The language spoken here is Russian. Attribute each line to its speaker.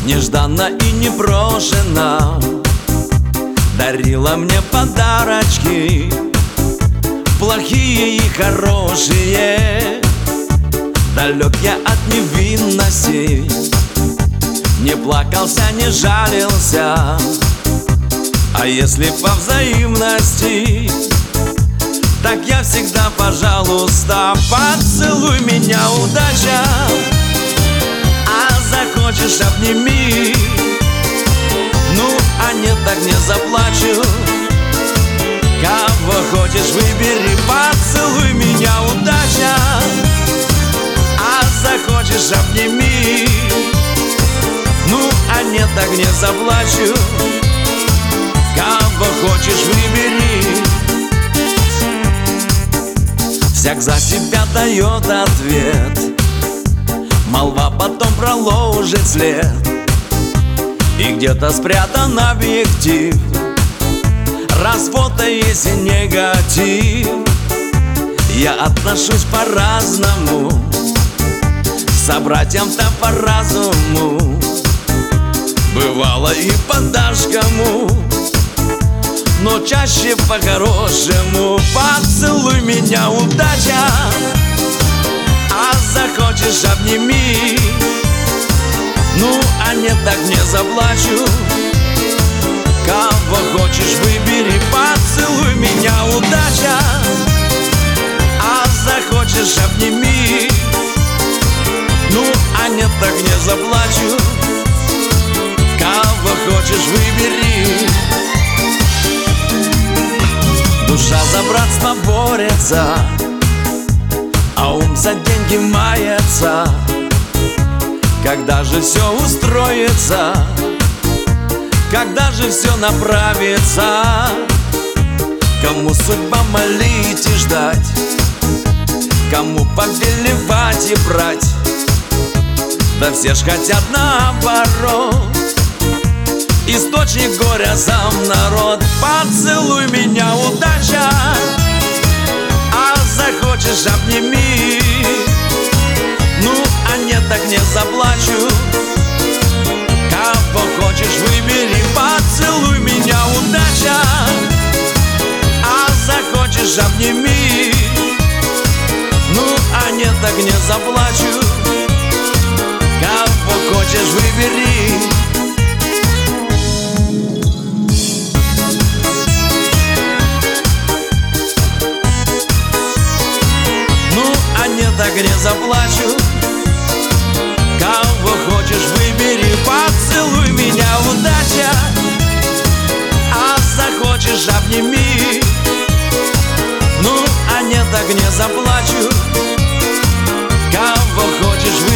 Speaker 1: нежданно и непрошено дарила мне подарочки, плохие и хорошие. Далек я от невинности, не плакался, не жалился. А если по взаимности, так я всегда, пожалуйста, поцелуй меня, удача. А захочешь, обними. Ну, а нет, так не заплачу. Кого хочешь, выбери, поцелуй меня, удача. А захочешь, обними. Ну, а нет, так не заплачу. Кого хочешь, выбери. Всяк за себя дает ответ, молва потом проложит след. И где-то спрятан объектив, развода есть и негатив. Я отношусь по-разному, к собратьям-то по разуму. Бывало и по-дашкому, но чаще по-хорошему. Поцелуй меня, удача. А захочешь, обними. Ну, а нет, так не заплачу. Кого хочешь, выбери, поцелуй меня, удача. А захочешь, обними. Ну, а нет, так не заплачу. Кого хочешь, выбери. Душа за братство борется, а ум за деньги мается. Когда же все устроится, когда же все направится? Кому судьба молить и ждать, кому повелевать и брать? Да все ж хотят наоборот, источник горя сам народ. Поцелуй меня, удача. А захочешь, обними. Ну, а нет, так не заплачу. Кого хочешь, выбери, поцелуй меня, удача. А захочешь, обними. Ну, а нет, так не заплачу. Кого хочешь, выбери. Так не заплачу. Кого хочешь, выбери, поцелуй меня, удача. А захочешь, обними. Ну, а нет, так не заплачу. Кого хочешь, выбери.